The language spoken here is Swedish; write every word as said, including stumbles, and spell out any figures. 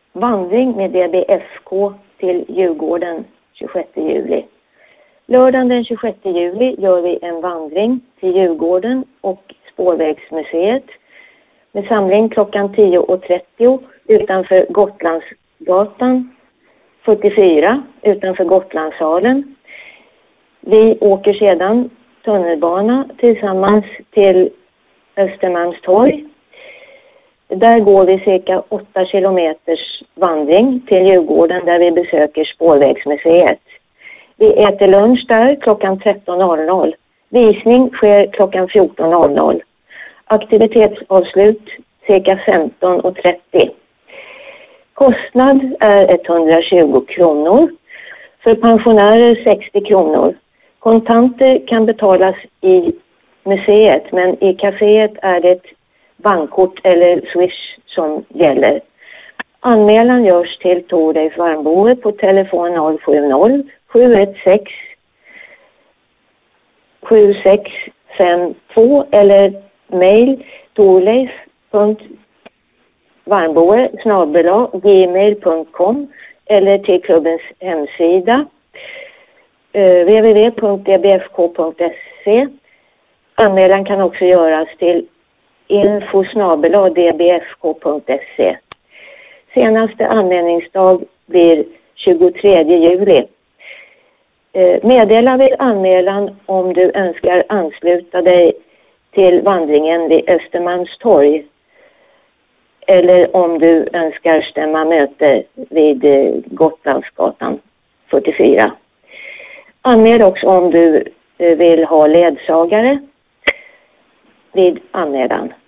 vandring med D B F K till Djurgården tjugosjätte juli. Lördagen den tjugosjätte juli gör vi en vandring till Djurgården och Spårvägsmuseet med samling klockan tio och trettio utanför Gotlandsgatan fyrtiofyra utanför Gotlandssalen. Vi åker sedan tunnelbana tillsammans till Östermalmstorg. Där går vi cirka åtta kilometers vandring till Djurgården där vi besöker Spårvägsmuseet. Vi äter lunch där klockan tretton noll noll. Visning sker klockan fjorton noll noll. Aktivitetsavslut cirka femton och trettio. Kostnad är etthundratjugo kronor. För pensionärer sextio kronor. Kontanter kan betalas i museet, men i kaféet är det bankkort eller Swish som gäller. Anmälan görs till Torleif Varmboe på telefon noll sju noll sju ett sex sju sex fem två eller mail torleif.varmboe snabel-a gmail punkt com eller till klubbens hemsida uh, w w w punkt d b f k punkt se. Anmälan kan också göras till info snabel-a d b f k punkt se. Senaste anmälningsdag blir tjugotredje juli. Eh, meddela vid anmälan om du önskar ansluta dig till vandringen vid Östermalmstorg eller om du önskar stämma möte vid eh, Gotlandsgatan fyrtiofyra. Anmäl också om du eh, vill ha ledsagare vid anmälan.